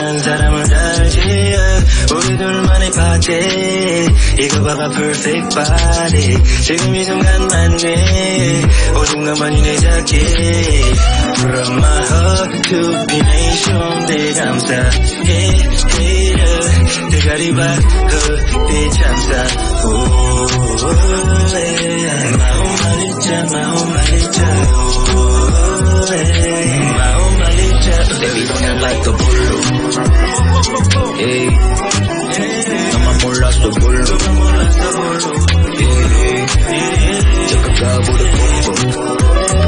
난 사람을 알지 우리 둘만의 파티 이거 봐봐 perfect body 지금 이 순간만이 오직 너만이 내 자기 From my heart to P-Nation 대감사해 hater 대가리 박그 비참사 마음만 잊자 마음만 잊자 마음만 잊자 Baby don't act like a bullo 너만 몰랐어 bullo 잠깐 가보려 뽀뽀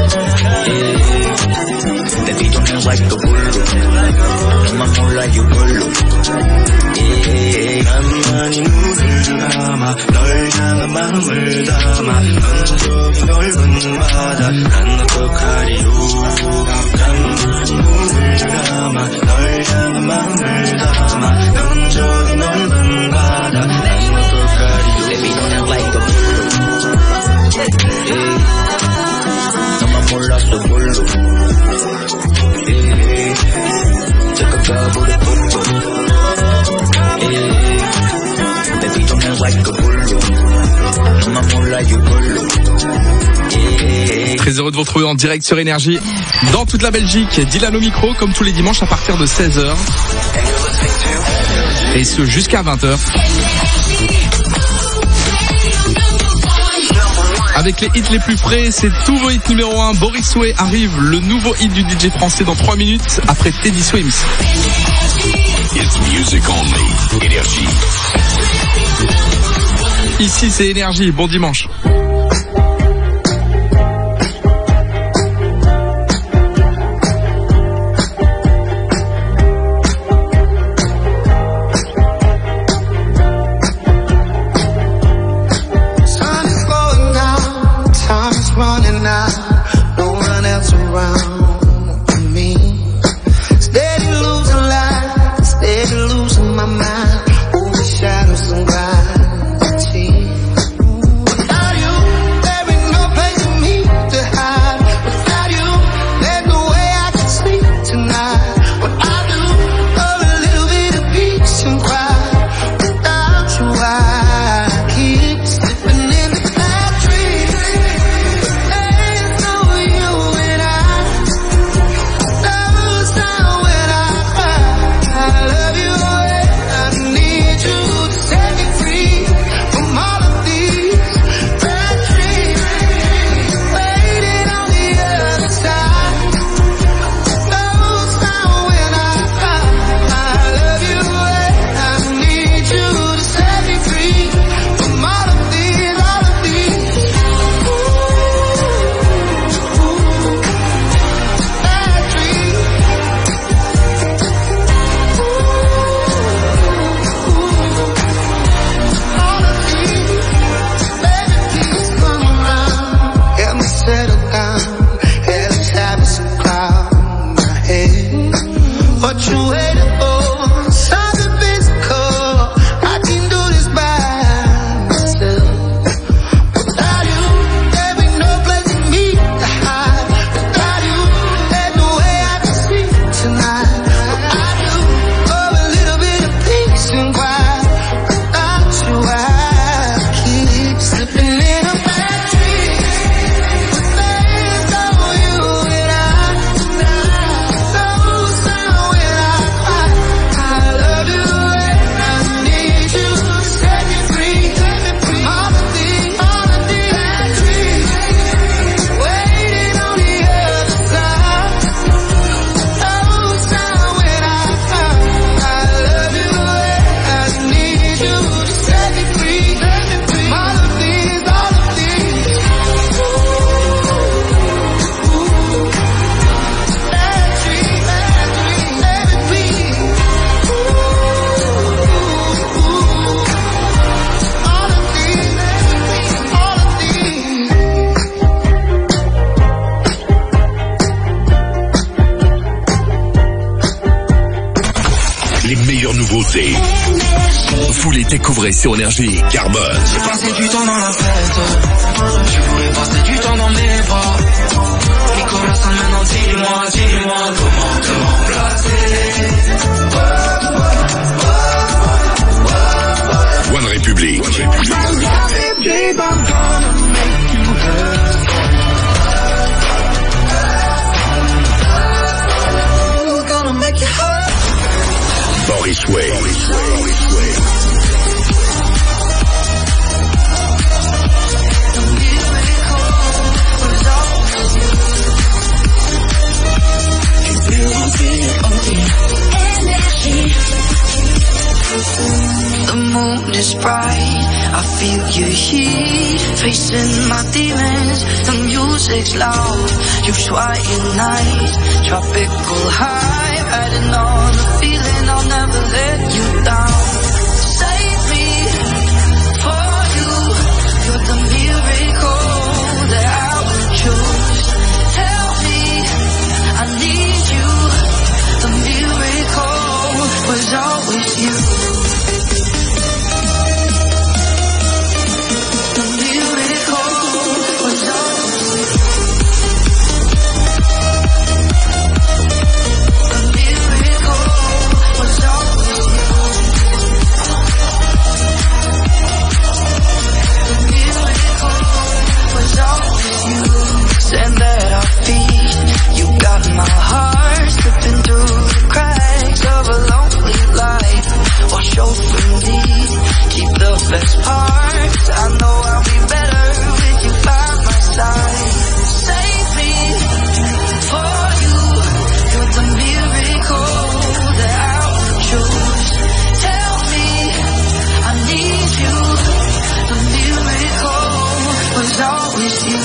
Baby don't act like a bullo 너만 몰라 you bullo 나만이 눈을 감아 널 향한 마음을 담아 넌 저기 넓은 바다 난 어떡하리요 나만이 눈을 감아 널 향한 마음을 담아 넌 저기 넓은 바다 난 어떡하리요 Baby don't act like a bullo 너만 몰랐어 bullo 잠깐 가보려 뽀뽀 Baby don't act like a bullo 너만 몰라 you bullo Très heureux de vous retrouver en direct sur Énergie dans toute la Belgique. Dylan au micro comme tous les dimanches à partir de 16h et ce jusqu'à 20h avec les hits les plus frais. C'est tout vos hits numéro 1. Boris Way arrive, le nouveau hit du DJ français dans 3 minutes après Teddy Swims. It's music only. Énergie. Ici c'est Énergie, bon dimanche. nouveautés. Vous les découvrez sur Énergie. Carbone. J'ai passé du temps dans la fête. Je voulais passer du temps dans mes bras. Nicolas, maintenant dis-moi comment te remplacer. Boris Way. The moon is bright, I feel your heat, facing my demons, the music's loud, you try at night, tropical high, riding on the feeling, I'll never let you down, save me, for you, you're the miracle that I would choose, help me, I need you, the miracle was always you. Stand at our feet, you got my heart slipping through the cracks of a lonely life. Wash over me, keep the best parts. I know I'll be better with you by my side. Save me, for you, you're the miracle that I would choose. Tell me, I need you, the miracle was always you.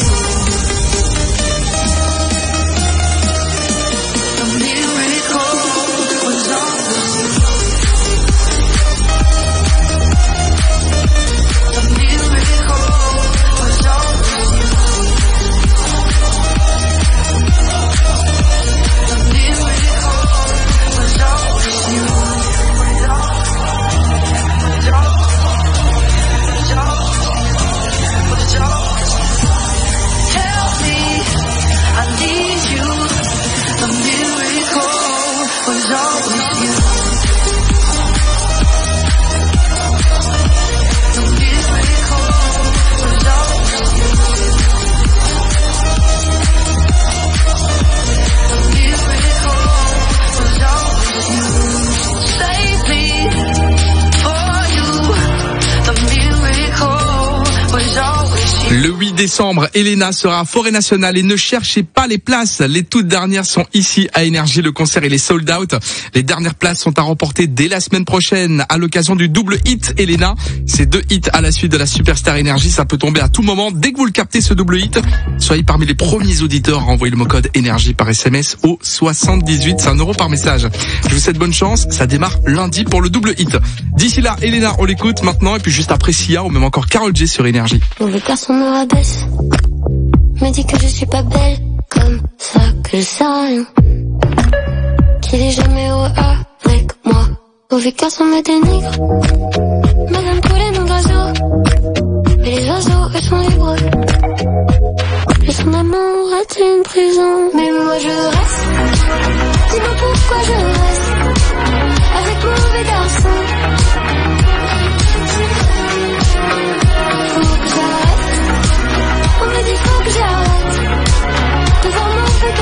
Le 8 décembre, Elena sera à Forêt Nationale et ne cherchez pas les places. Les toutes dernières sont ici à Énergie. Le concert, il est sold out. Les dernières places sont à remporter dès la semaine prochaine à l'occasion du double hit Elena. Ces 2 hits à la suite de la Superstar Énergie, ça peut tomber à tout moment. Dès que vous le captez, ce double hit, soyez parmi les premiers auditeurs à envoyer le mot code Énergie par SMS au 78. C'est €1 par message. Je vous souhaite bonne chance. Ça démarre lundi pour le double hit. D'ici là, Elena, on l'écoute maintenant. Et puis juste après Sia ou même encore Karol G sur Énergie. Mauvais garçon me rabaisse, me dit que je suis pas belle, comme ça que je sais rien, qu'il est jamais heureux avec moi. Mauvais garçon me dénigre, me donne tous les noms d'oiseaux, mais les oiseaux eux sont libres. Et son amour est une prison, mais moi je reste. Dis-moi pourquoi je reste avec mauvais garçon. On me dit faut que j'arrête de voir mauvais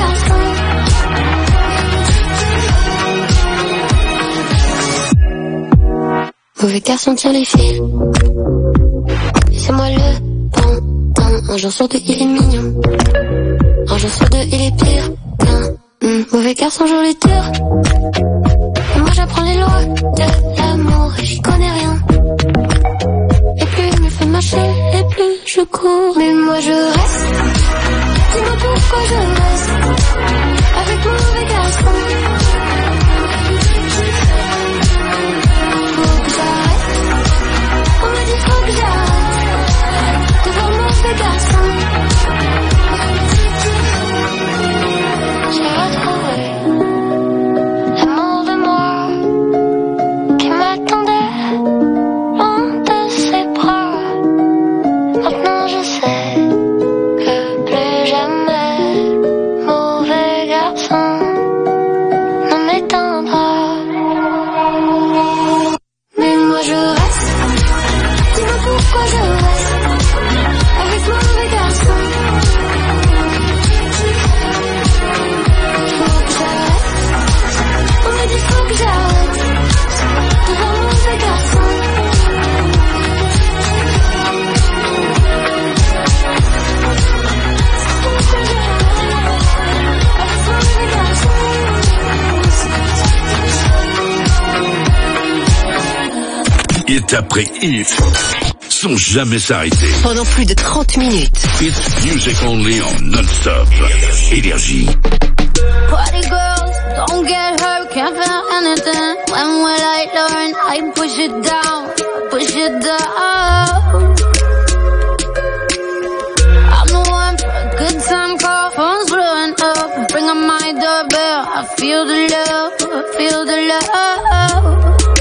garçon. Mauvais garçon tire les fils, c'est moi le pantin. Un jour sur 2 il est mignon, un jour sur 2 il est pire qu'un mauvais garçon joue les tours. Et moi j'apprends les lois de l'amour et j'y connais rien. Et plus il me fait marcher et plus je cours, mais moi je reste. Dis-moi pourquoi je reste avec mauvais garçon. Faut que j'arrête. On me dit faut que j'arrête de voir mauvais garçon. J'ai retrouvé l'amour de moi qui m'attendait loin de ses bras. Maintenant je sais j'arrête. Devant un mauvais garçon. Hit après hit, sans jamais s'arrêter. Pendant plus de 30 minutes. It's music only en non-stop. Énergie. Party girls, don't get hurt, can't feel anything. When will I learn? I push it down, push it down. I'm the one for a good time call, phone's blowing up. Bring up my doorbell, I feel the love, I feel the love.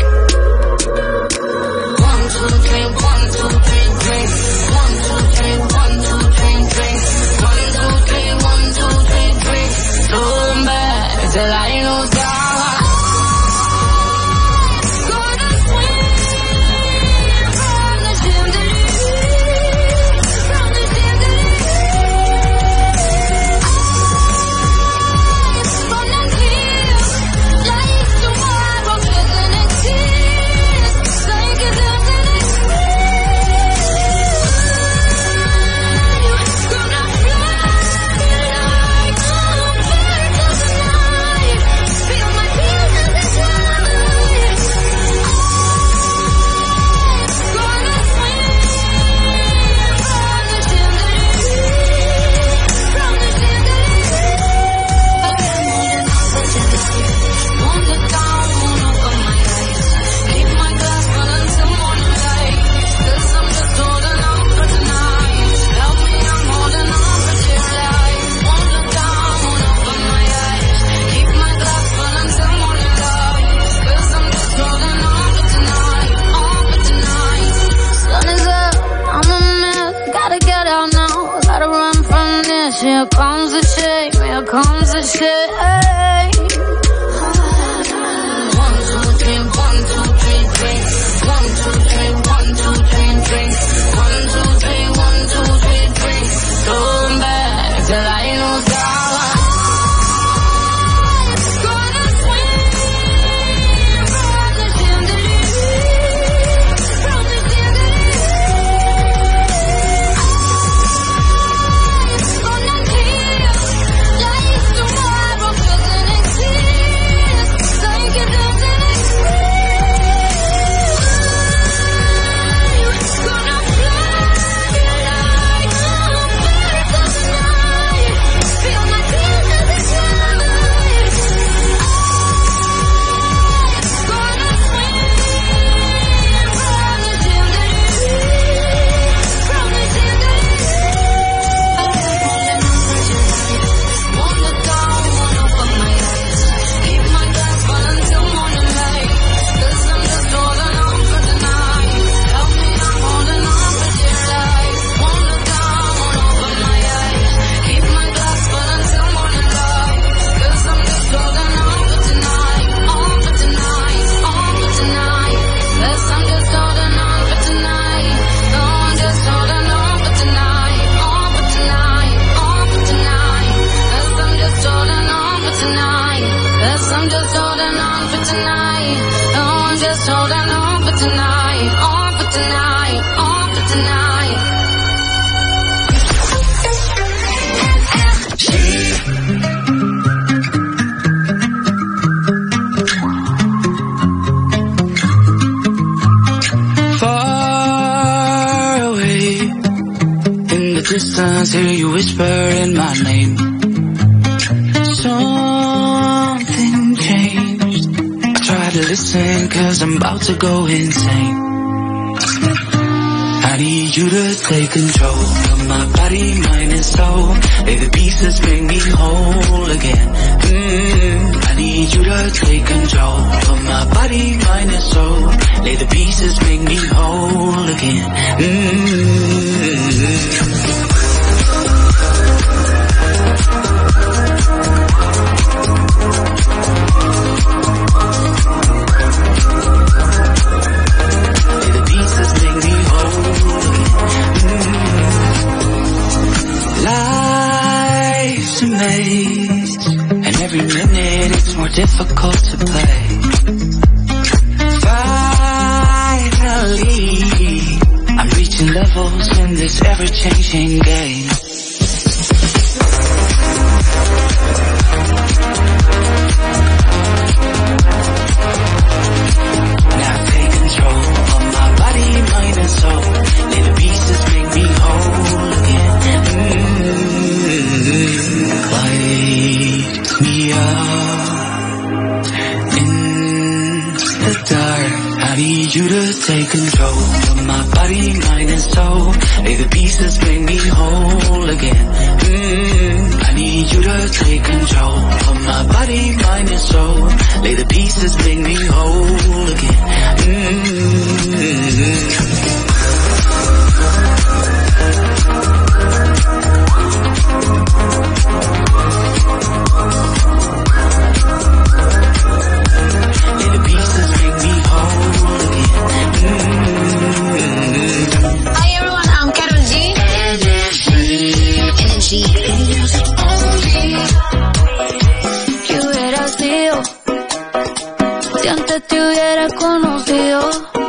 1, 2, 3, 1, 2, 3, drink. 1, 2, 3, 1, 2, 3, drink. 1, 2, 3, 1, 2, 3, drink. Turn back till I lose God. Gonna swing from the chandelier, from the chandelier. From the hills, like tomorrow doesn't exist, like it doesn't exist. Gonna fly like a bird of the night. Feel my feet in the tide. Gonna swing from the chandelier, from the chandelier. Won't look down, won't open my eyes. Keep my glass full until morning light. 'Cause I'm just holding on for tonight. Help me, I'm holding on for dear life. Won't look down, won't open my eyes. Keep my glass full until morning light. 'Cause I'm just holding on for tonight, on for tonight. Sun is up, I'm a mess. Gotta get out now, gotta run from this. Here comes the shame, here comes the shame. 1, 2, 3, 1, 2, 3, drink. 1, 2, 3, 1, 2, 3, drink. 1, 2, 3, 1, 2, 3, drink. Turn back till I lose God. Gonna swing from the chandelier, from the chandelier. Gonna feel like tomorrow doesn't exist, like it doesn't exist. Gonna fly like a bird of the night. Feel my feet in the tide. Gonna swing from the chandelier, from the chandelier. Won't look down, won't open my eyes. Keep my glass full until morning light. 'Cause I'm just holding on for tonight. Help me, I'm holding on for dear life. Won't look down, won't open my eyes. Keep my glass full until morning light. 'Cause I'm just holding on for tonight, on for tonight, on for tonight. 'Cause I'm just holding on for tonight. No, I'm just holding on for tonight, on for tonight, on for tonight. 'Cause I'm just holding on for tonight. 'Cause I'm just holding on for tonight. No, I'm just holding on for tonight, on for tonight, on for tonight. Far away in the distance, hear you whisper in my name. Something changed. I try to listen 'cause I'm about to go insane. I need you to take control of my body, mind and soul. Lay the pieces, make me whole again. I need you to take control of my body, mind and soul. Lay the pieces, make me whole again. Life's a maze, and every minute it's more difficult to play. lose in this ever-changing game. Now take control of my body, mind and soul. Let the pieces make me whole again. Light me up in the dark. I need you to take control of my body, mind and soul. Lay the pieces, make me whole again. I need you to take control of my body, mind and soul. Lay the pieces, make me whole again. Te hubiera conocido,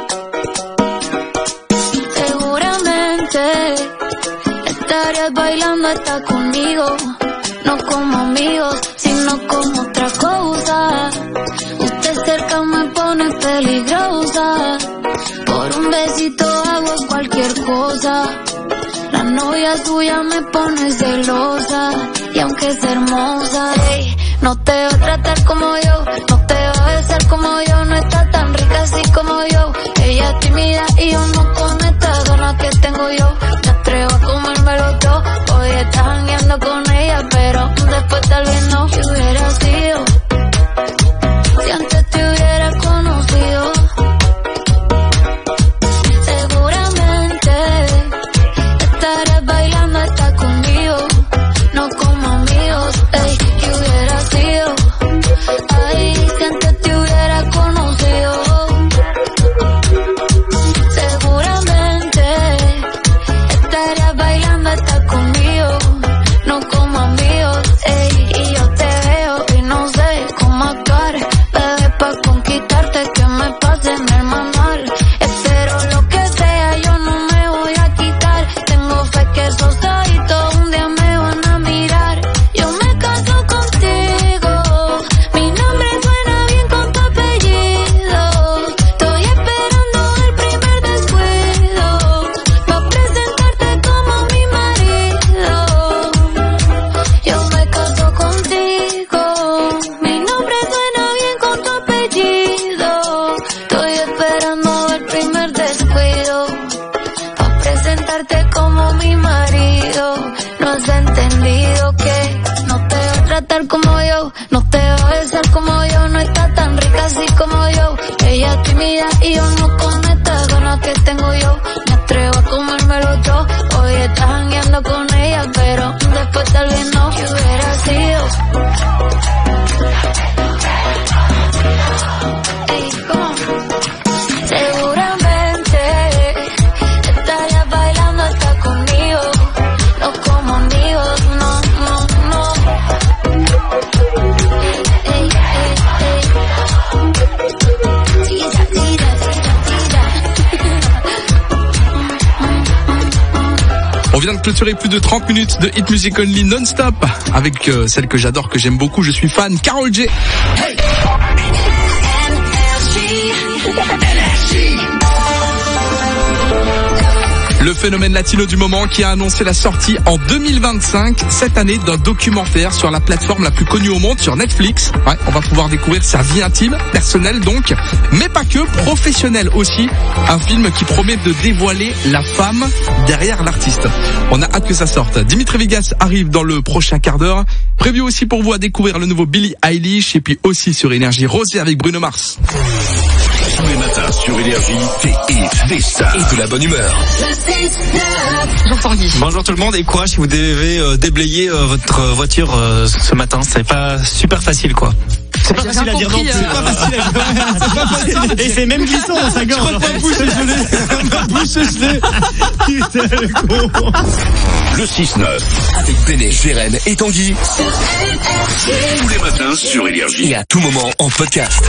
seguramente estarías bailando hasta conmigo, no como amigos, sino como otra cosa. Usted cerca me pone peligrosa, por un besito hago cualquier cosa. La novia suya me pone celosa, y aunque es hermosa, hey, no te va a tratar como yo, no te va a besar como yo, no está tan rica así como yo. Ella es tímida y yo no con esta gana que tengo yo. Me atrevo a comérmelo todo, hoy estás jangueando con ella, pero después tal vez no. ¿Qué hubiera sido si antes te hubiera conocido? Seguramente estarías bailando hasta conmigo, no como amigos, ey. ¿Qué hubiera sido? Ay, si antes te hubiera conocido. Seguramente estarías bailando hasta conmigo, no como amigos, ey. Y yo te veo y no sé cómo actuar, bebé, pa' conquistarte que me pase en el manual. Espero lo que sea, yo no me voy a quitar. Tengo fe que esos ojitos un día me van a mirar. Yo me caso contigo, mi nombre suena bien con tu apellido. Estoy esperando el primer descuido pa' presentarte como mi marido. Yo me caso contigo, mi nombre suena bien con tu apellido. Estoy esperando el primer descuido pa' presentarte como mi marido. No has entendido que no te va a tratar como yo, no te va a besar como yo, no está tan rica así como yo. Ella es tímida y yo no con esta gana que tengo yo. Me atrevo a comérmelo todo, hoy estás jangueando con ella, pero después tal vez no. ¿Qué hubiera sido? Ey, ¿cómo? Seguramente estarías bailando hasta conmigo, no como amigos, no, no, no. Ey, ey, ey. Tira, tira, tira, On vient de clôturer plus de 30 minutes de Hit Music Only non-stop avec celle que j'adore, que j'aime beaucoup, je suis fan, Karol J. Hey. Le phénomène latino du moment qui a annoncé la sortie en 2025, cette année, d'un documentaire sur la plateforme la plus connue au monde, sur Netflix. Ouais, on va pouvoir découvrir sa vie intime, personnelle donc, mais pas que, professionnelle aussi. Un film qui promet de dévoiler la femme derrière l'artiste. On a hâte que ça sorte. Dimitri Vegas arrive dans le prochain quart d'heure. Prévu aussi pour vous à découvrir le nouveau Billie Eilish, et puis aussi sur Énergie Rosé avec Bruno Mars. Tous les matins sur Énergie, des hits, des stars et de la bonne humeur. Jean-Tanguy. Bonjour tout le monde, et courage si vous devez déblayer votre voiture ce matin, c'est pas super facile quoi. C'est pas facile à dire non. C'est pas facile à dire. C'est pas facile. Et c'est même glissant dans sa gorge. Ma bouche est gelée. Ma bouche est gelée. Putain, le con. Le 6-9 avec Béné, Gérène et Tanguy. Tous les matins sur Énergie et à tout moment en podcast.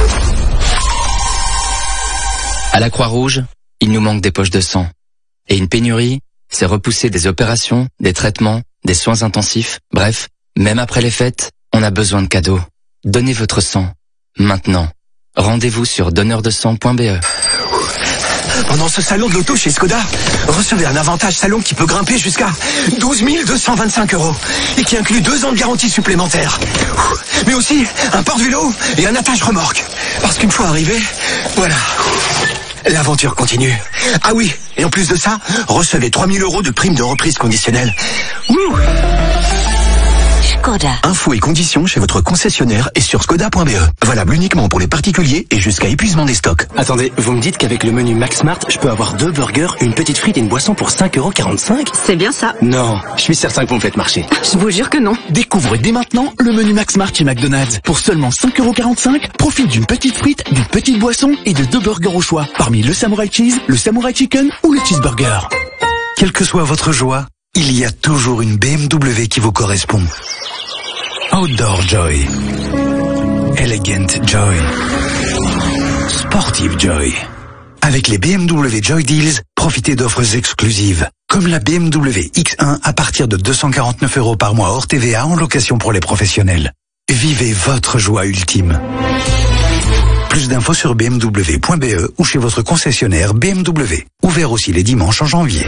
À la Croix-Rouge, il nous manque des poches de sang. Et une pénurie, c'est repousser des opérations, des traitements, des soins intensifs. Bref, même après les fêtes, on a besoin de cadeaux. Donnez votre sang. Maintenant. Rendez-vous sur donneurdesang.be. Pendant ce salon de l'auto chez Skoda, recevez un avantage salon qui peut grimper jusqu'à 12 225 € et qui inclut 2 ans de garantie supplémentaire. Mais aussi un porte-vélo et un attache-remorque. Parce qu'une fois arrivé, voilà, l'aventure continue. Ah oui, et en plus de ça, recevez 3 000 € de prime de reprise conditionnelle. Wouh! Skoda. Infos et conditions chez votre concessionnaire et sur skoda.be. Valable uniquement pour les particuliers et jusqu'à épuisement des stocks. Attendez, vous me dites qu'avec le menu Max Smart, je peux avoir 2 burgers, une petite frite et une boisson pour 5,45 €? C'est bien ça. Non, je suis certain que vous me faites marcher. Je vous jure que non. Découvre dès maintenant le menu Max Smart chez McDonald's. Pour seulement 5,45 €, profite d'une petite frite, d'une petite boisson et de 2 burgers au choix. Parmi le Samurai Cheese, le Samurai Chicken ou le Cheeseburger. Quelle que soit votre joie, il y a toujours une BMW qui vous correspond. Outdoor Joy, Elegant Joy, Sportive Joy. Avec les BMW Joy Deals, profitez d'offres exclusives, comme la BMW X1 à partir de 249 € par mois hors TVA en location pour les professionnels. Vivez votre joie ultime. Plus d'infos sur bmw.be ou chez votre concessionnaire BMW. Ouvert aussi les dimanches en janvier.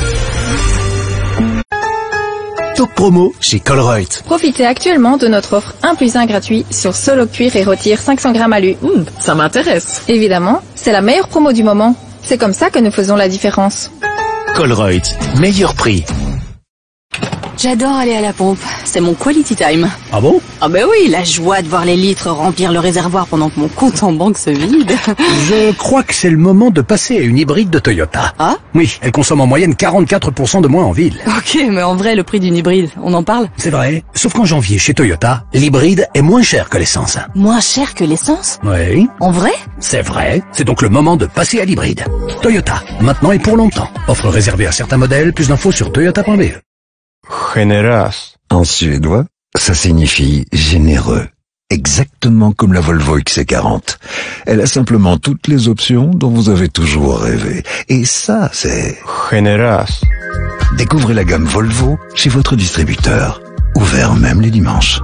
Top promo chez Colruyt. Profitez actuellement de notre offre 1+1 gratuit sur Solo Cuir et retire 500 grammes alu. Ça m'intéresse. Évidemment, c'est la meilleure promo du moment. C'est comme ça que nous faisons la différence. Colruyt, meilleur prix. J'adore aller à la pompe. C'est mon quality time. Ah bon? Ah ben oui, la joie de voir les litres remplir le réservoir pendant que mon compte en banque se vide. Je crois que c'est le moment de passer à une hybride de Toyota. Ah? Oui, elle consomme en moyenne 44% de moins en ville. Ok, mais en vrai, le prix d'une hybride, on en parle? C'est vrai, sauf qu'en janvier, chez Toyota, l'hybride est moins cher que l'essence. Moins cher que l'essence? Oui. En vrai? C'est vrai, c'est donc le moment de passer à l'hybride. Toyota, maintenant et pour longtemps. Offre réservée à certains modèles, plus d'infos sur toyota.be. Generas. En suédois, ça signifie généreux. Exactement comme la Volvo XC40. Elle a simplement toutes les options dont vous avez toujours rêvé. Et ça, c'est... Generas. Découvrez la gamme Volvo chez votre distributeur. Ouvert même les dimanches.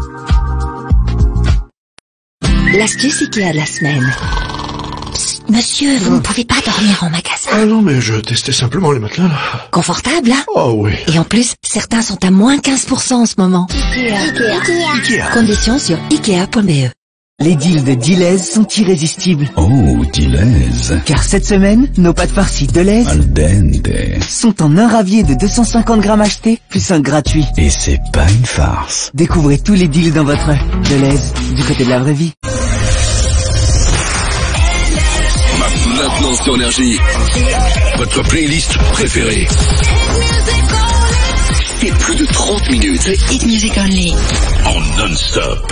L'astuce Ikea de la semaine. Monsieur, vous ne pouvez pas dormir en magasin. Ah non, mais je testais simplement les matelas, là. Confortable, hein? Oh oui. Et en plus, certains sont à moins 15% en ce moment. Ikea. Conditions sur ikea.be. Les deals de Deleuze sont irrésistibles. Oh, Deleuze. Car cette semaine, nos pâtes farcies Deleuze al dente sont en un ravier de 250 grammes achetés, plus un gratuit. Et c'est pas une farce. Découvrez tous les deals dans votre Deleuze, du côté de la vraie vie. Maintenant sur Énergie, votre playlist préférée. Et plus de 30 minutes. Le Hit Music Only. En non-stop.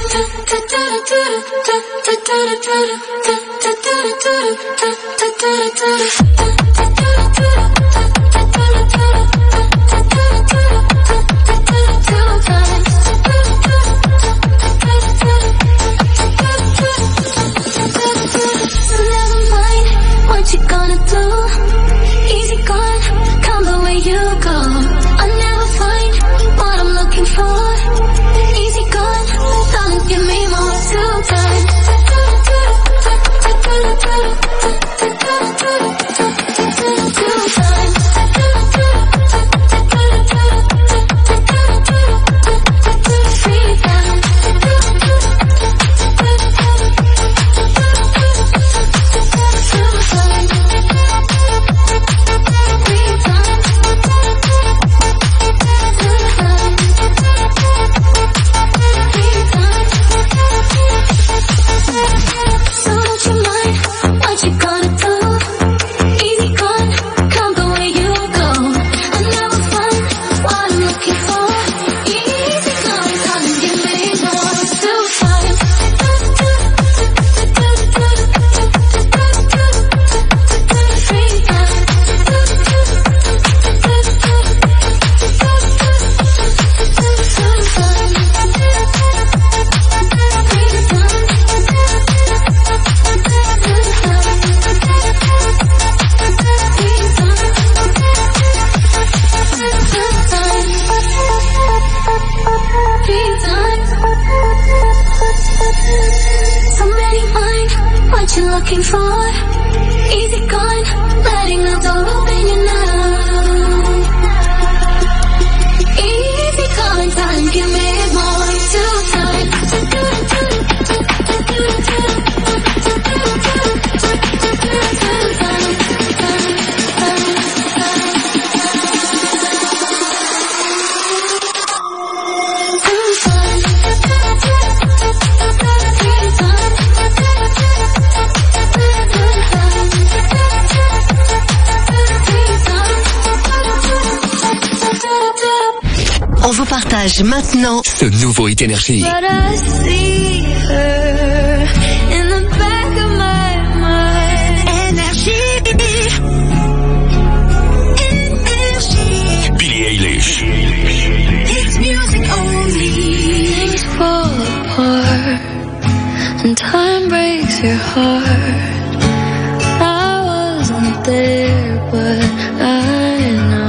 What you gonna do? Easy gone, come the way you go. I'll never find what I'm looking for. Easy gone, don't give me more time. more. Easy going, letting the door open you now. Easy going, time can make more. Two times. On vous partage maintenant ce nouveau Hit Energy. But I see her in the back of my mind. Énergie. Billie Eilish. It's music only. Things fall apart and time breaks your heart. I wasn't there, but I know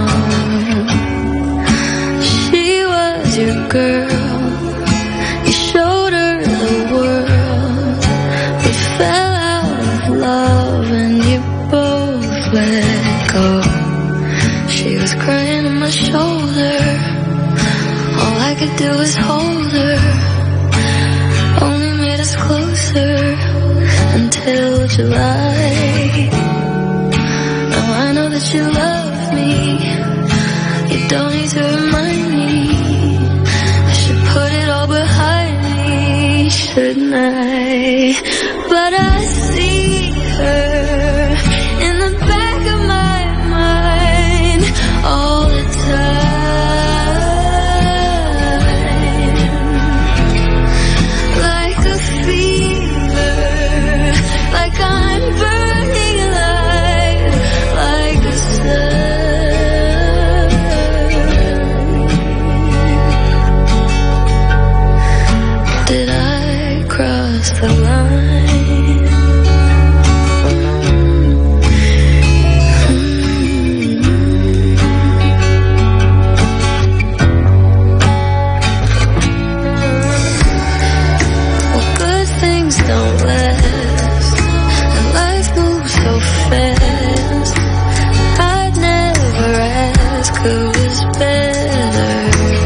she was your girl. You showed her the world. We fell out of love and you both let go. She was crying on my shoulder. All I could do was hold her. Only made us closer until July. Now I know that you love me. You don't need to remind me. I should put it all behind me, shouldn't I? But I see her in the back of my mind all the time, like a fever, like I'm burning alive, like a sun. Did I cross the line? Don't last, and life moves so fast. I'd never ask who was better,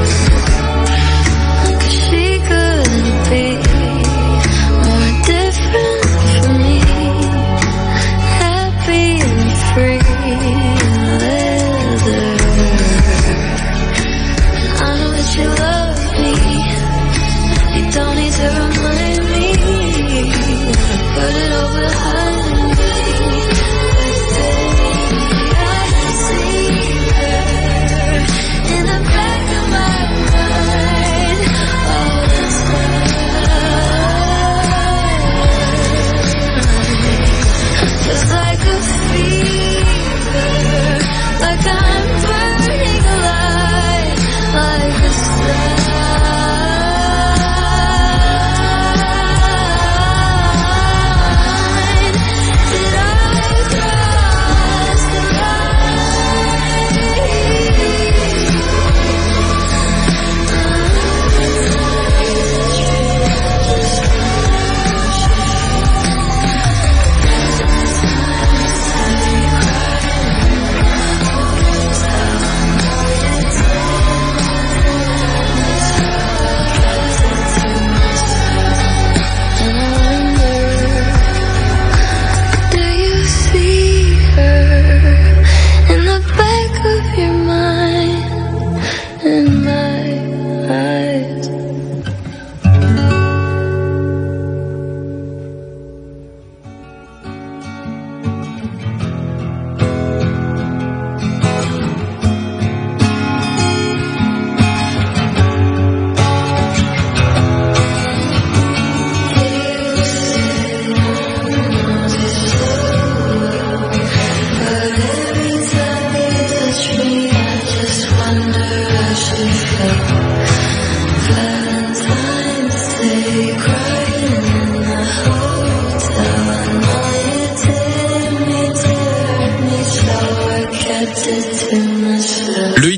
'cause she couldn't be more different from me. Happy and free and leather. I know that you love me. You don't need to remind me. Put it all behind me. I see her in the back of my mind all the time. Just like a fever, like I'm burning alive, like a sun.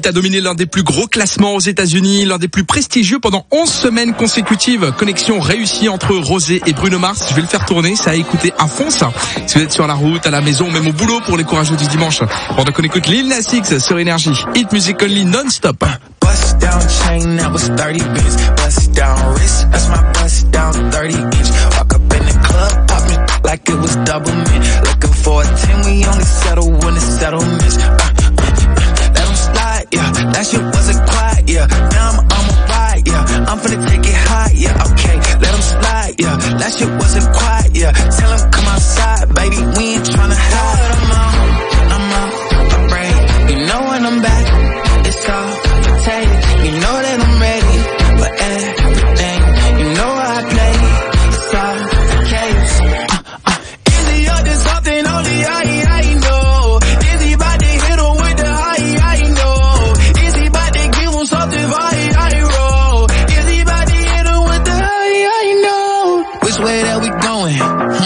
a dominé l'un des plus gros classements aux États-Unis, l'un des plus prestigieux pendant 11 semaines consécutives. Connexion réussie entre Rosé et Bruno Mars. Je vais le faire tourner, ça a écouté à fond ça. Si vous êtes sur la route, à la maison, même au boulot pour les courageux du dimanche. Pendant qu'on écoute Lil Nas X sur Énergie. Hit Music Only non-stop. Bust down chain, that was 30 bits. Bust down wrist, that's my bust down 30 inch. Walk up in the club, pop me like it was double mint. Looking for a 10, we only settle when it's settlements. Let them slide, yeah, that shit wasn't quiet, yeah. Now I'm on my ride, yeah, I'm finna take it high, yeah, okay. Let them slide, yeah, that shit wasn't quiet, yeah. Tell them come outside, baby, we ain't tryna hide. I'm afraid, you know when I'm back, it's all potato. You know that I'm ready for everything. You know I play, it's all the case. Easy up to something only I know. Easy about to hit him with the I know. Easy about to give him something I roll. Easy about to hit him with the I know. Which way that we going?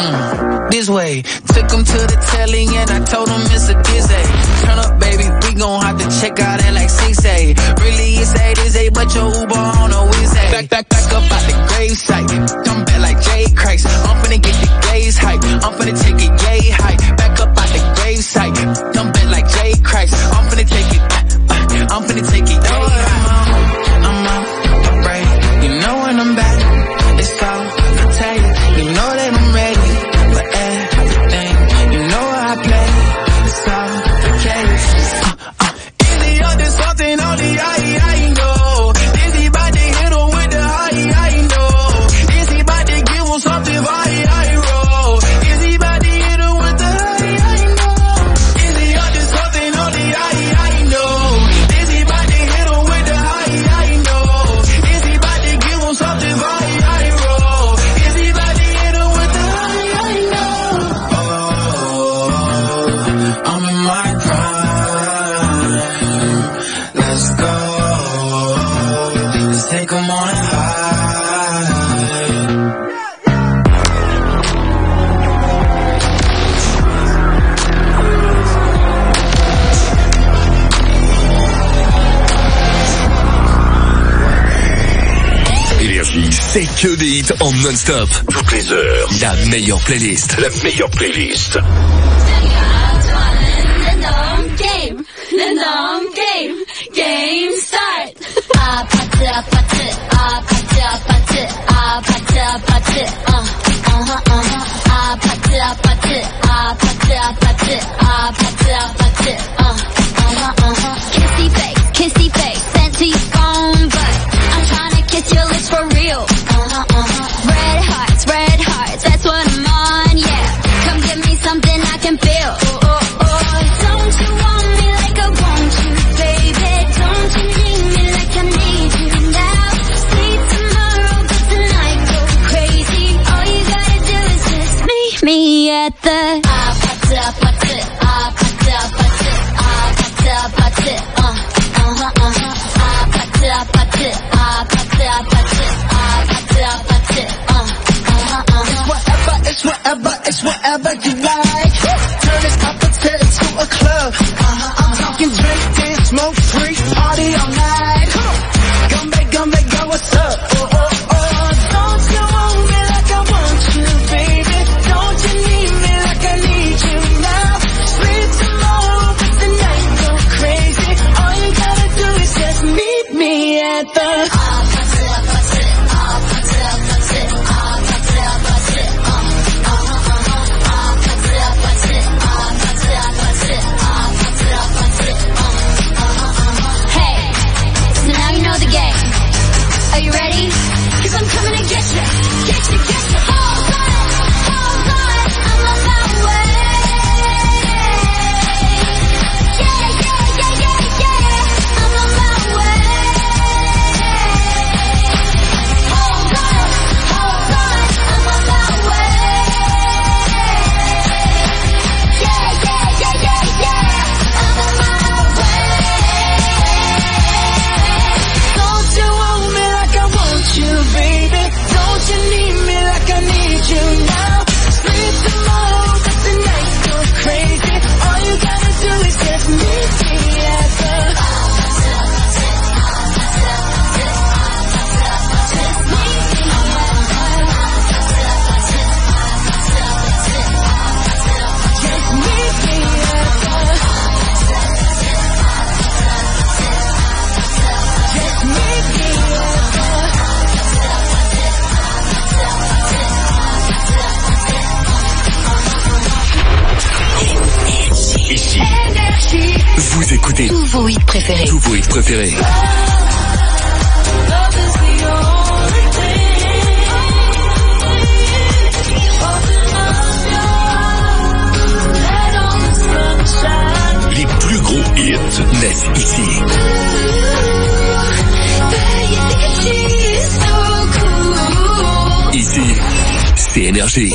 This way. Took him to the telly and I told him it's a dizzy. Turn up, baby, we gon' have to check out it like 6A. Really, it's 8, but your Uber on a Wednesday. Back up out the gravesite. Come back like Jay Christ. I'm finna get the gaze hype. I'm finna take it yay high. Back up out the gravesite. Come back like Jay Christ. I'm finna take it. I'm finna take it yay high. I'm afraid. You know when I'm back, it's all potato. You know that I'm ready for everything. You know I play. It's all the case. Easy up to something only I know. Easy about to hit him with the I know. Easy about to give him something I roll. Easy about to hit him with the I know. Easy up to something only I know. Easy about to hit him with the I know. Easy about to give him something I roll. Easy about to hit him with the I know. Oh, I'm in my prime. Let's go. Let's take 'em on a high. Énergie, c'est que des hits en non-stop. Toutes les heures. La meilleure playlist. La meilleure playlist. Game start. Party, kissy face, sent to your phone, but I'm tryna kiss your lips for real. Red hearts, that's what I'm on, yeah. Come give me something I can feel. Don't you want me like I want you, baby? Don't you need me like I need you now? Sleep tomorrow, but tonight go crazy. All you gotta do is just meet me at the It's whatever you like. Turn this opposite into a club. I'm talking drink, dance, smoke, free, party all night. Come back, go, what's up? Don't you want me like I want you, baby? Don't you need me like I need you now? Sleep tomorrow, but the night go crazy. All you gotta do is just meet me at the ici. Vous écoutez tous vos hits préférés. Tous vos hits préférés. Les plus gros hits naissent ici. Ici, c'est Énergie.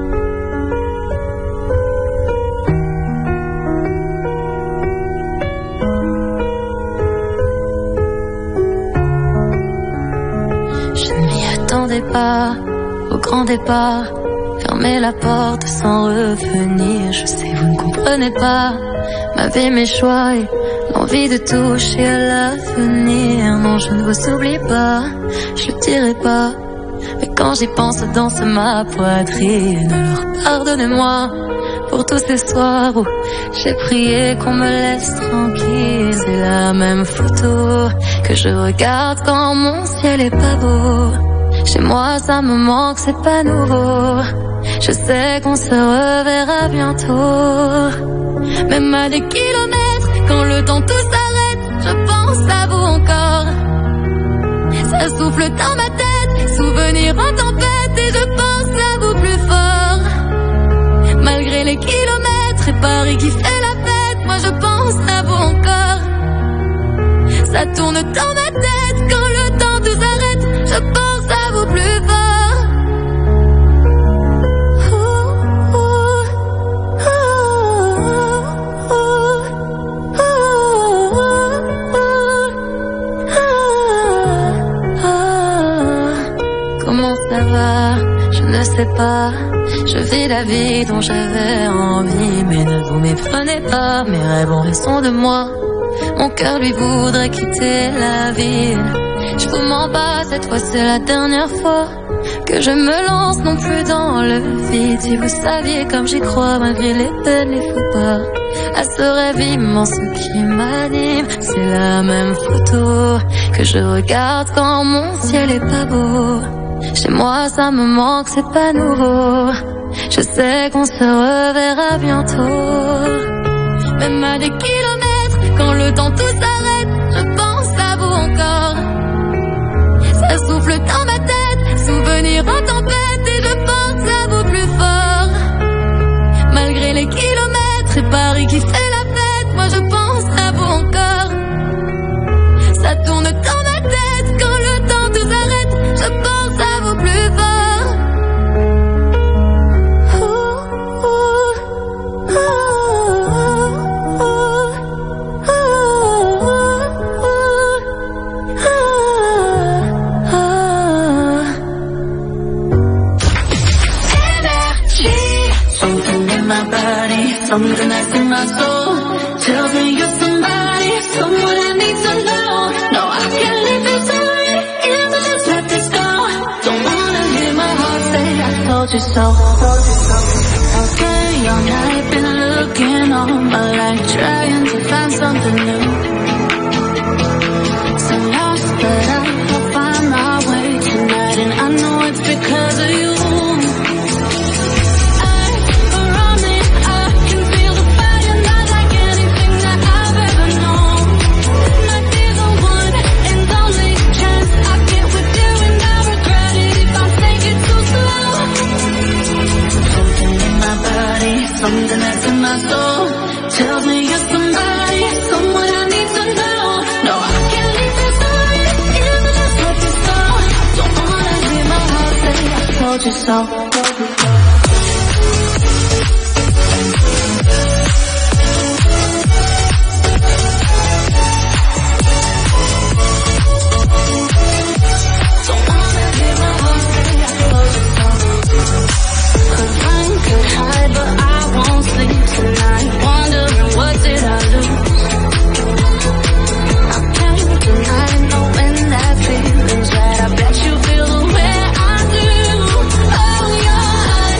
Je ne m'y attendais pas au grand départ. Fermer la porte sans revenir. Je sais, vous ne comprenez pas ma vie, mes choix et l'envie de toucher à l'avenir. Non, je ne vous oublie pas, je le dirai pas. Mais quand j'y pense, danse ma poitrine. Alors pardonnez-moi pour tous ces soirs où j'ai prié qu'on me laisse tranquille. C'est la même photo que je regarde quand mon ciel est pas beau. Chez moi ça me manque, c'est pas nouveau. Je sais qu'on se reverra bientôt. Même à des kilomètres, quand le temps tout s'arrête, je pense à vous encore. Ça souffle dans ma tête, souvenirs en tempête, et je pense à vous plus fort. Malgré les kilomètres et Paris qui fait la fête, moi je pense à vous encore. Ça tourne dans ma tête, quand le temps tout s'arrête, je pense à vous plus fort. Je ne sais pas, je vis la vie dont j'avais envie. Mais ne vous méprenez pas, mes rêves ont raison de moi. Mon cœur lui voudrait quitter la ville. Je vous mens pas, cette fois c'est la dernière fois que je me lance non plus dans le vide. Si vous saviez comme j'y crois, malgré les peines, les faux pas, à ce rêve immense qui m'anime. C'est la même photo que je regarde quand mon ciel est pas beau. Chez moi ça me manque, c'est pas nouveau. Je sais qu'on se reverra bientôt. Même à des kilomètres, quand le temps tout s'arrête, je pense à vous encore. Ça souffle dans ma tête, souvenirs en tempête, et je pense à vous plus fort. Malgré les kilomètres et Paris qui fait la fête, moi je pense à vous encore. Ça tourne dans ma tête, quand le temps tout s'arrête, je pense à vous plus fort. Something that's in my soul tells me you're somebody, someone I need to know. No, I can't leave this away, if I just let this go. Don't wanna hear my heart say I told you so. Okay, all night been looking all my life, trying to find something new. So lost, but I'll find my way tonight, and I know it's because of you. Something that's in my soul tells me you're somebody, someone I need to know. No, I can't leave this away, if I just let this go. Don't wanna hear my heart say I told you so. Tonight, wondering what did I lose? I can't deny knowing that feeling's right. I bet you feel the way I do. Oh, your eyes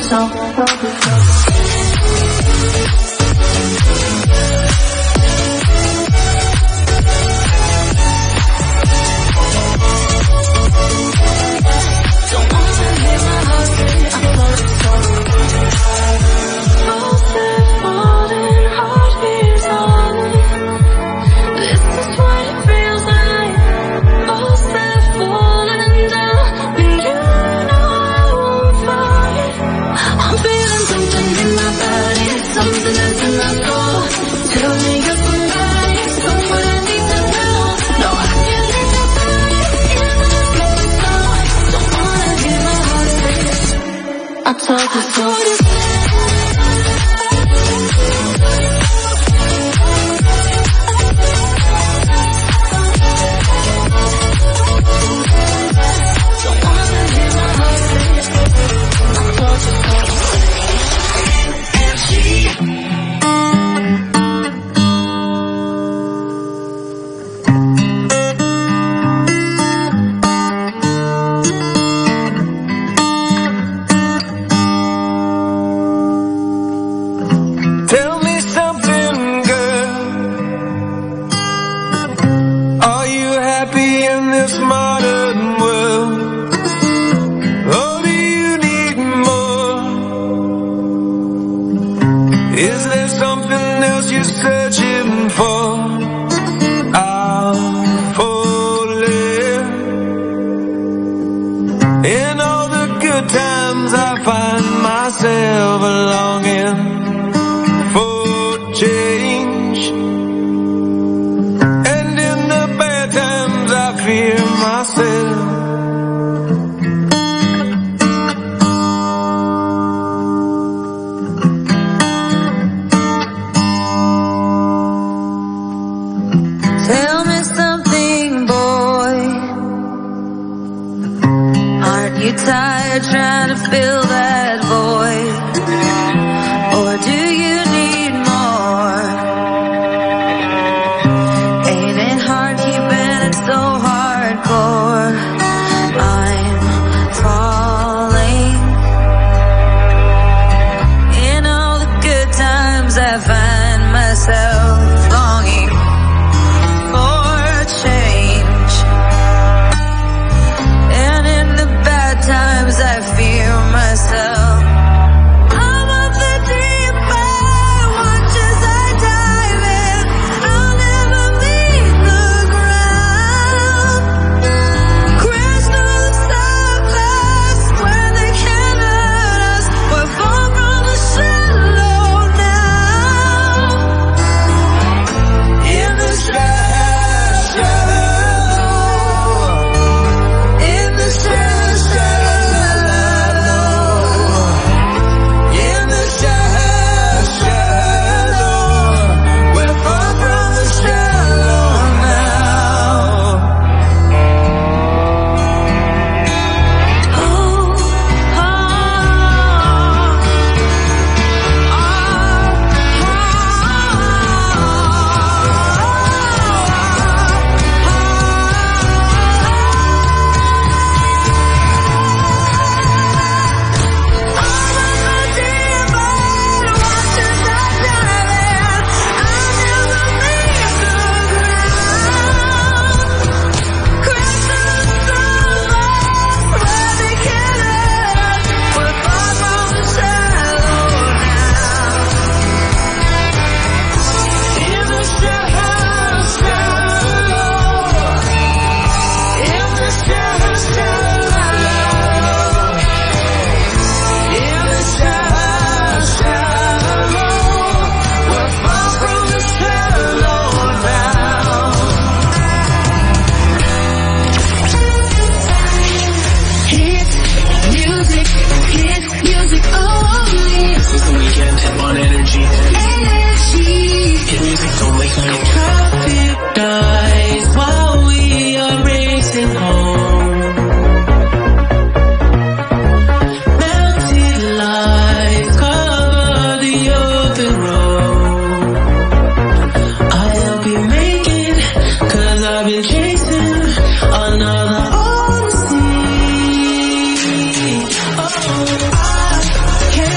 I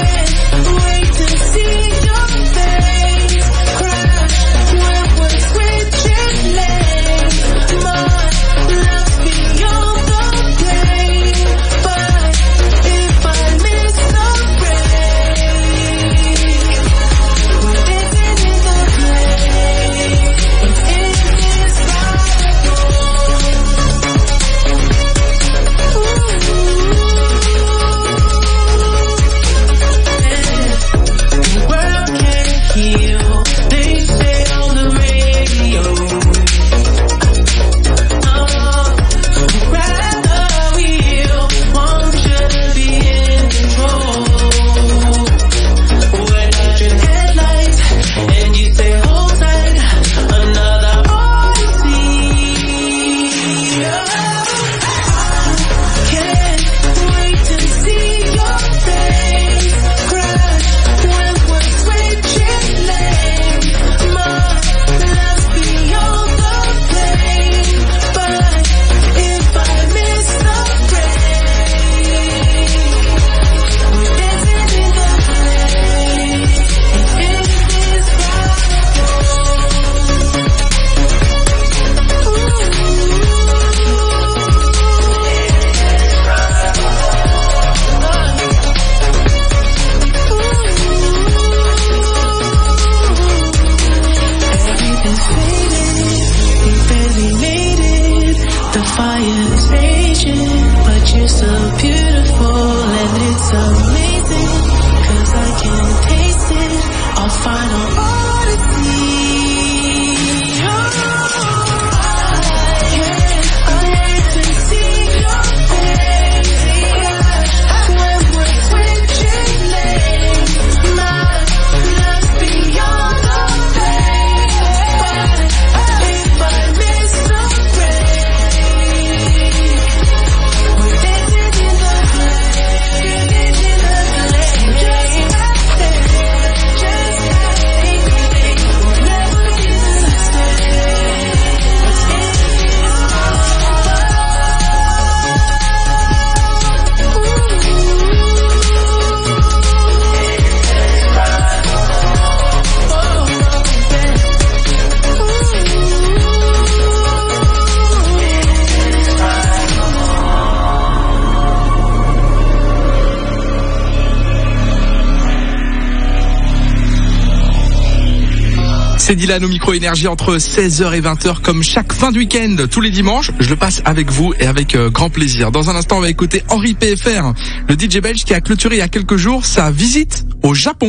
c'est Dylan au micro Énergie entre 16h et 20h comme chaque fin de week-end, tous les dimanches. Je le passe avec vous et avec grand plaisir. Dans un instant, on va écouter Henri PFR, le DJ belge qui a clôturé il y a quelques jours sa visite au Japon.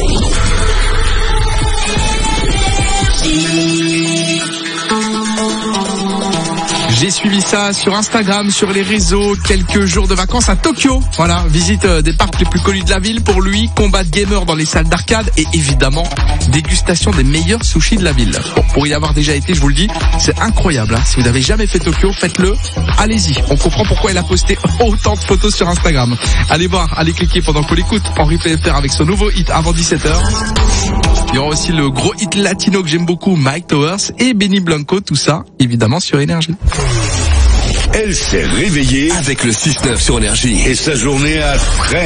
J'ai suivi ça sur Instagram, sur les réseaux, quelques jours de vacances à Tokyo. Voilà, visite des parcs les plus connus de la ville pour lui, combat de gamers dans les salles d'arcade et évidemment, dégustation des meilleurs sushis de la ville. Bon, pour y avoir déjà été, je vous le dis, c'est incroyable. Hein. Si vous n'avez jamais fait Tokyo, faites-le. Allez-y, on comprend pourquoi il a posté autant de photos sur Instagram. Allez voir, allez cliquer pendant qu'on l'écoute. Henri PFR avec son nouveau hit avant 17h. Il y aura aussi le gros hit latino que j'aime beaucoup, Mike Towers et Benny Blanco, tout ça, évidemment, sur Énergie. Elle s'est réveillée avec le 6-9 sur Énergie. Et sa journée a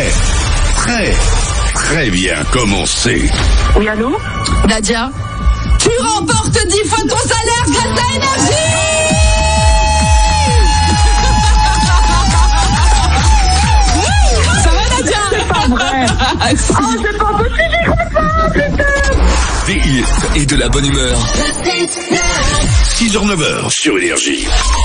très bien commencé. Oui, allô? Nadia, tu remportes 10 fois ton salaire grâce à Énergie! Ça va, Nadia? C'est pas vrai! Si. Oh, c'est pas possible, j'y crois pas, putain! Des hits et de la bonne humeur. 6h-9h sur Énergie.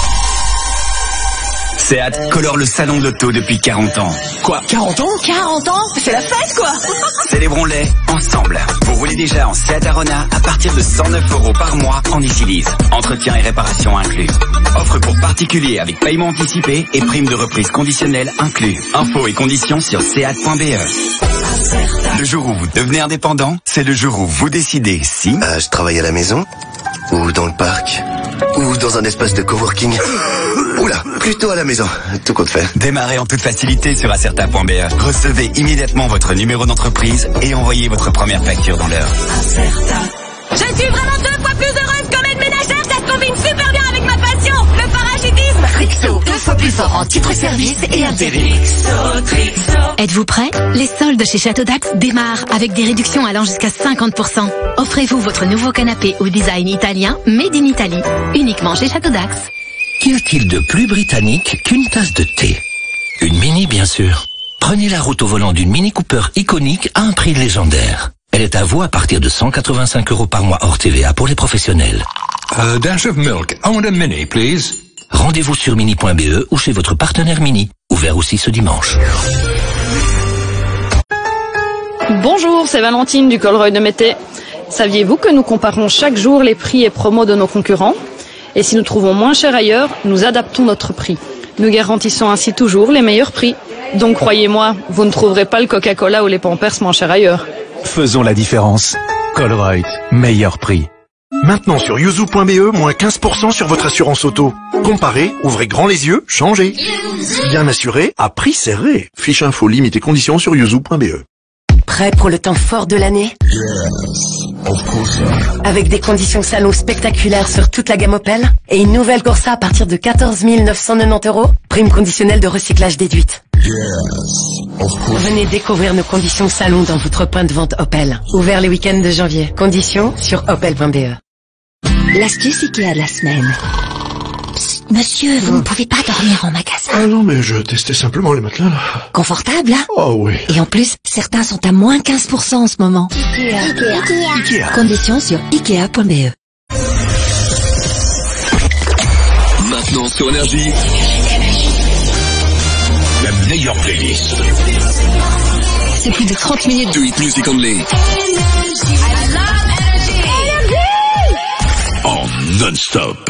Seat colore le salon de l'auto depuis 40 ans. Quoi, 40 ans? 40 ans? C'est la fête, quoi! Célébrons-les ensemble. Vous roulez déjà en Seat Arona à partir de 109 € par mois en Easylease. Entretien et réparation inclus. Offre pour particuliers avec paiement anticipé et prime de reprise conditionnelle inclus. Infos et conditions sur seat.be. Le jour où vous devenez indépendant, c'est le jour où vous décidez si... je travaille à la maison, ou dans le parc, ou dans un espace de coworking. Oula, plutôt à la maison, tout compte fait. Démarrez en toute facilité sur acerta.be. Recevez immédiatement votre numéro d'entreprise et envoyez votre première facture dans l'heure. Je suis vraiment 2 fois plus heureuse comme aide ménagère, ça se combine super bien avec ma passion, le parachutisme. Trixo, 2 fois plus fort en titre service et intérim. Trixo. Êtes-vous prêts? Les soldes chez Château d'Ax démarrent avec des réductions allant jusqu'à 50%. Offrez-vous votre nouveau canapé au design italien Made in Italy, uniquement chez Château d'Ax. Qu'y a-t-il de plus britannique qu'une tasse de thé? Une Mini, bien sûr. Prenez la route au volant d'une Mini Cooper iconique à un prix légendaire. Elle est à vous à partir de 185 € par mois hors TVA pour les professionnels. A dash of milk. I want a Mini, please. Rendez-vous sur mini.be ou chez votre partenaire Mini. Ouvert aussi ce dimanche. Bonjour, c'est Valentine du Colruyt de Mété. Saviez-vous que nous comparons chaque jour les prix et promos de nos concurrents? Et si nous trouvons moins cher ailleurs, nous adaptons notre prix. Nous garantissons ainsi toujours les meilleurs prix. Donc croyez-moi, vous ne trouverez pas le Coca-Cola ou les Pampers moins chers ailleurs. Faisons la différence. Colruyt, meilleur prix. Maintenant sur yuzu.be, moins 15% sur votre assurance auto. Comparez, ouvrez grand les yeux, changez. Bien assuré, à prix serré. Fiche info, limite et conditions sur yuzu.be. Prêt pour le temps fort de l'année? Avec des conditions salon spectaculaires sur toute la gamme Opel et une nouvelle Corsa à partir de 14 990 €, prime conditionnelle de recyclage déduite. Venez découvrir nos conditions salon dans votre point de vente Opel. Ouvert les week-ends de janvier. Conditions sur opel.be. L'astuce Ikea de la semaine. Psst, monsieur, vous ne pouvez pas dormir en magasin. Ah non, mais je testais simplement les matelas, là. Confortable, hein? Oh oui. Et en plus, certains sont à moins 15% en ce moment. Ikea. Conditions sur ikea.be. Maintenant sur Énergie, la meilleure playlist. C'est plus de 30 minutes de hit music only. En non-stop.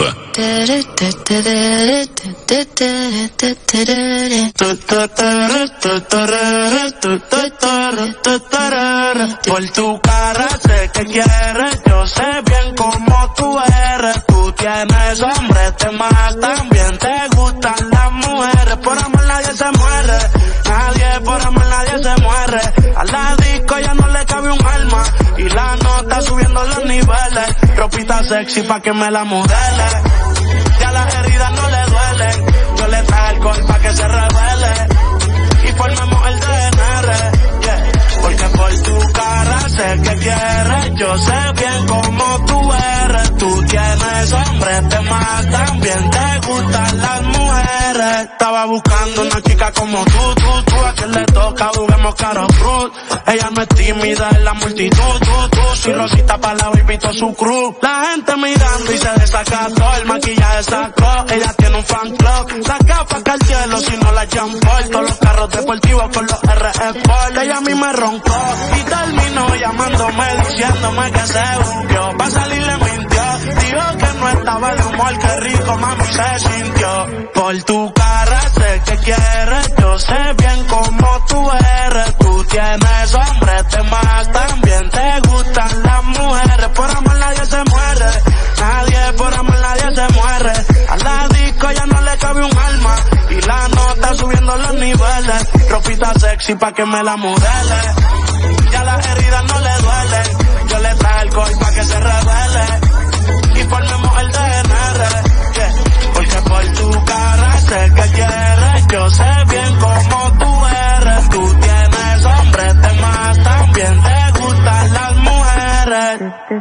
Por tu cara sé que quieres, yo sé bien cómo tú eres. Tú tienes hambre, te matan, bien te gustan las mujeres. Por amor nadie se muere, nadie por amor nadie se muere. A la disco ya no le cabe un alma y la nota subiendo los niveles. Ropita sexy pa' que me la modele. Ya las heridas no le duelen, yo le traje alcohol pa' que se revele y formemos el DNR, yeah. Porque por tu cara sé que quieres, yo sé bien cómo tú eres. Tú tienes hambre, te matan, bien te gustan las mujeres. quieres. Estaba buscando una chica como tú. A quien le toca, juguemos caro cruz. Ella no es tímida en la multitud, tú. Si Rosita pa' la invitó su cruz. La gente mirando y se desacató. El maquillaje sacó, ella tiene un fan club. Saca pa' que al cielo si no la Jean Paul. Todos los carros deportivos con los RF Paul. Ella a mí me roncó y terminó llamándome diciéndome que se buqueó. Pa' salir le mintió, dijo que no estaba de humor, que rico mami se sintió. Por tu cara sé que quieres, yo sé bien cómo tú eres. Tú tienes hombres de más, también te gustan las mujeres. Por amor nadie se muere, nadie por amor nadie se muere. A la disco ya no le cabe un alma y la nota subiendo los niveles. Ropita sexy pa' que me la modele, ya las heridas no le duelen. Yo le traje alcohol pa' que se revele y formemos el DNR, yeah. Porque por tu cara sé que quieres, yo sé bien cómo tú eres. Tú tienes hombres de más, también te gustan las mujeres.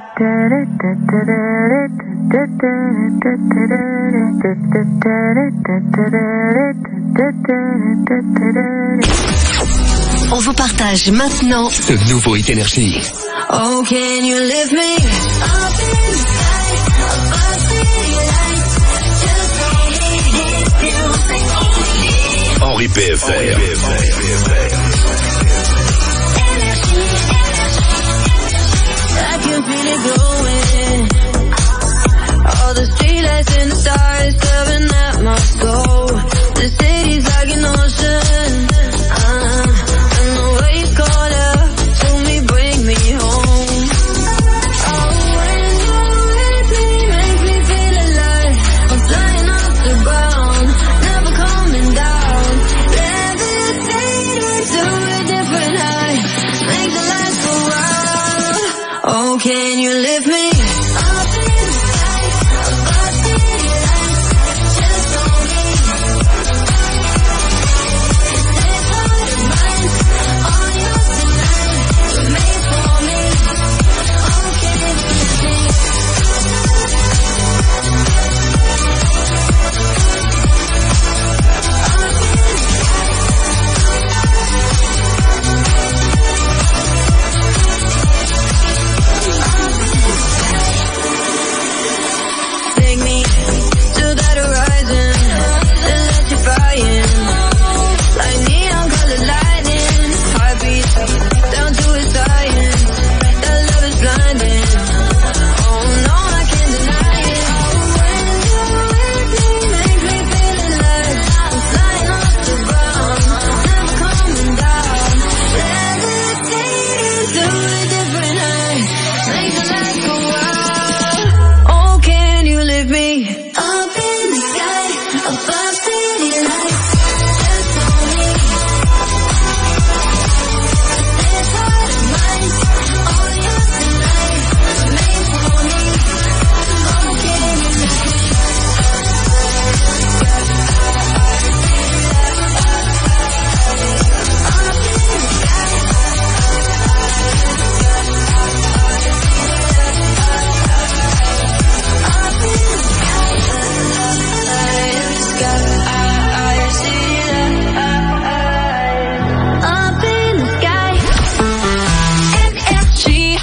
On vous partage maintenant ce nouveau Hit Énergie. Oh, can you lift me up in the sky, above city lights, just so Henri PFR. I can feel it growing. All the streetlights and the stars staring at my soul. The city's like an ocean. And the waves call up to me, bring me home. Oh, when you're with me, make me feel alive. I'm flying off the ground, never coming down. Levitating to a different height, make the lights go out. Oh, can you lift me up in the sky, above city lights, just so me. This heart of mine, all yours tonight, made for me. Oh, can you lift me? Take me to that horizon, electrifying, like neon colored lightning. Heartbeat down to its science, that love is blinding. Oh no, I can't deny it. When you're with me, make me feel alive. I'm flying off the ground, never coming down. Levitating to a different height, make the lights go out. Oh, can you lift me up in the sky, above city lights, just so me. This heart of mine, all yours tonight, made for me. Oh, can you lift me? Up in the sky, energy.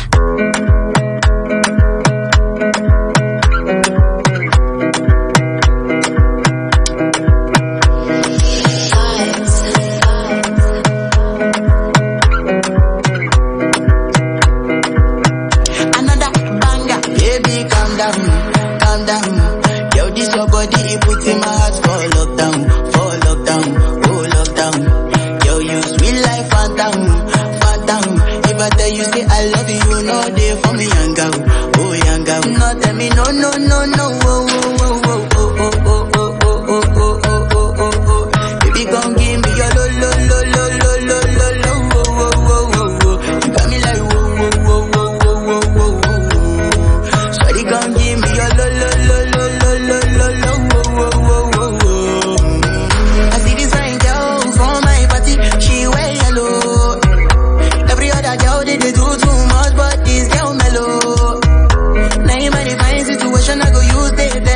Another banger, baby, calm down, calm down. Yo, this your body, it puts in my heart for lockdown, oh lockdown. Yo, you sweet life, phantom, phantom. If I tell you say I love you, no day for me, young girl, oh young girl. No, tell me no, no, no, no, oh, oh, oh, oh, oh, oh, oh, oh, oh, oh, oh, oh, oh, oh. Baby, come give me your lo, lo, lo, lo, lo, lo, lo, lo, oh, oh, oh, oh, oh. You got me like whoa, whoa, whoa, whoa, whoa, whoa, whoa, whoa. Shawty, come give me your lo, lo, lo, lo, lo, lo, lo, lo, oh, oh, oh, oh, oh. I see this fine girl from my party, she wear yellow. Every other girl they do too much, but this girl mellow. Now in my divine situation, I go use the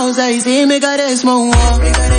outside, say make a rest more.